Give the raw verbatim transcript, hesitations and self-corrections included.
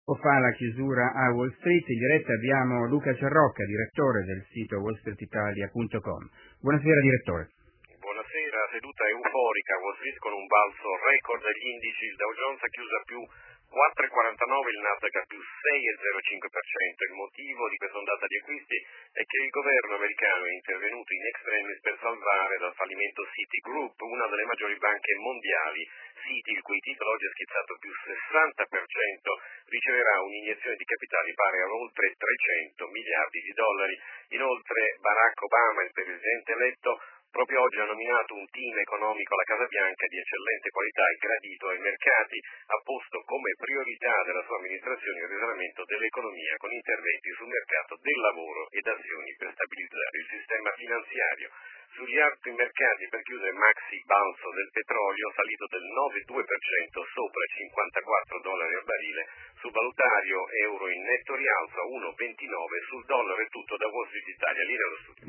Poco fa la chiusura a Wall Street. In diretta abbiamo Luca Ciarrocca, direttore del sito wall street italia punto com. Buonasera direttore. Buonasera, seduta euforica, Wall Street con un balzo record degli indici, il Dow Jones ha chiuso a più quattro virgola quarantanove, il Nasdaq a più sei virgola zero cinque per cento. Il motivo di questa ondata di acquisti è che il governo americano è intervenuto in extremis per salvare dal fallimento Citigroup, una delle maggiori banche mondiali. Citi, il cui titolo oggi è schizzato più sessanta per cento, riceverà un'iniezione di capitali pari a oltre trecento miliardi di dollari. Inoltre Barack Obama, il presidente eletto, proprio oggi ha nominato un team economico alla Casa Bianca di eccellente qualità e gradito ai mercati. Ha posto come priorità della sua amministrazione il risanamento dell'economia con interventi sul mercato del lavoro ed azioni per stabilizzare il sistema finanziario. Sugli altri mercati per chiudere maxi balzo del petrolio, salito del nove virgola due per cento sopra i cinquantaquattro dollari al barile. Sul valutario euro in netto rialzo a uno virgola ventinove, sul dollaro è tutto da Wall Street Italia. Linea allo studio.